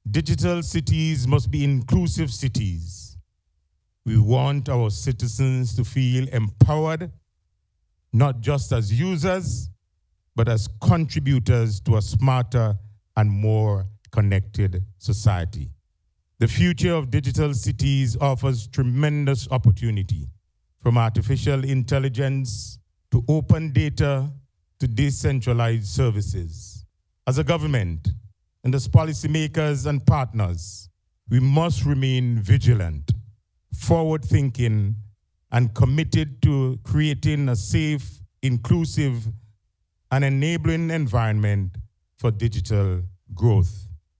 Digital cities must be inclusive cities. We want our citizens to feel empowered, not just as users, but as contributors to a smarter and more connected society. The future of digital cities offers tremendous opportunity, from artificial intelligence to open data to decentralized services. As a government and as policymakers and partners, we must remain vigilant, forward-thinking, and committed to creating a safe, inclusive, and enabling environment for digital growth.